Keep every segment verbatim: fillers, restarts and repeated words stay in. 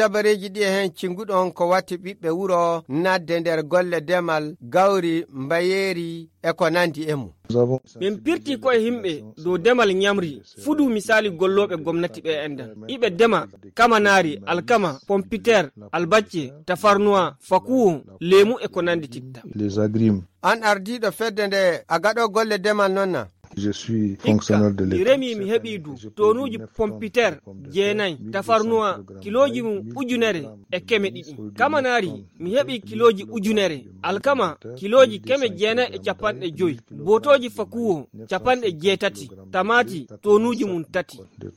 dabareji ɗi hen cinguɗon ko watti ɓiɓɓe wuro nadde nder golle demal gawri mbayeri e ko nandi e mum. min pirti koye himɓe dow demal ñamri fudu misali golloɓe gomnati ɓe endan iɓe dema kamanari alkama pompiter albacce tafarnuwa fakuwo lemu e ko nandi titta. an ardiɗo fedde nde a gaɗo golle demal nonna? Je suis fonctionnaire de l'État. Remi mi heɓi du tonuji pompiter jeenayi tafarnuwa kiloji mum ujunere e keme ɗiɗi kamanari mi heɓi kiloji ujunere alkama kiloji keme jeenayi e capanɗe joyi botoji fakuwo capanɗe jeetati tamati tonuji mum tati.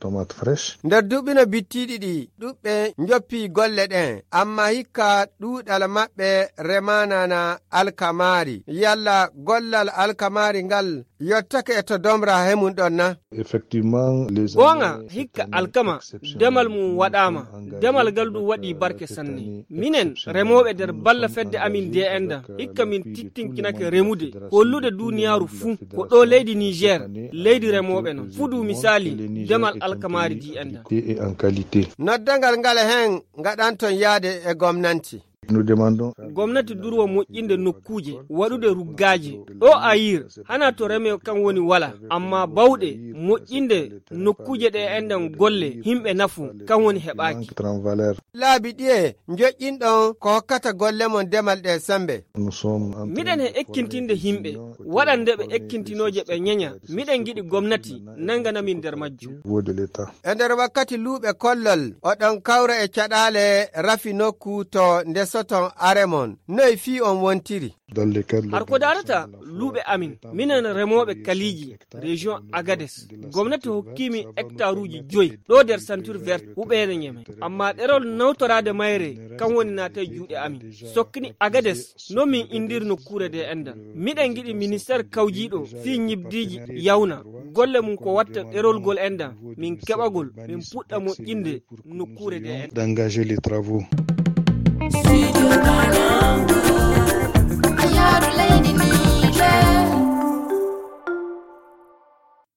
nder duɓino bittiɗi ɗi ɗuɓɓe joppi golle ɗen amma hikka ɗuɗal maɓɓe remanana alkamari yalla gollal alkamari ngal yottake e to domra hemum ɗon na? Effectivement, les gonga hikka alkama demal mum waɗama demal gal ɗum waɗi barke sanne minen remoɓe nder balla fedde amin de enda hikka min tittinkinake remude hollude duniyaru fuu ko ɗo leydi Niger leydi remoɓe non fudu misali demal alkamari di enda. noddangal ngal hen gaɗanton yaade e gomnanti. gomnati durwo moƴƴinde nokkuje waɗude ruggaji ɗo ayir hana to reme kan woni wala amma bawɗe moƴƴinde nokkuje ɗe enɗen golle himɓe nafu kan woni heɓaki. laabi ɗiye joƴƴinɗon ko hokkata golle mon demal ɗe sembe. miɗen he ekkintinde himɓe waɗande ɓe ekkintinoje ɓe ñeña miɗen giɗi gomnati nanganamin nder majjum. e nder wakkati luuɓe kollol oɗon kawra e caɗale rafi nokku to nde soton aremon noy fi on wontiri? har ko darata luuɓe amin minen remoɓe kaliji région Agades gomnati hokkimi hectare uji joyi ɗo nder ceinture verte huɓere ñeme amma ɗerol nawtorade mayre kan woni nata e juuɗe amin sokkini Agades no min indir nokkure de enda miɗen giɗi ministére kawjiɗo fi ñibdiji yawna golle mum ko watta ɗerol gol enda min keɓagol min puɗɗa moƴƴinde nokkure de enda. d'engager les travaux. Studio Banangu, Ayaru Lady.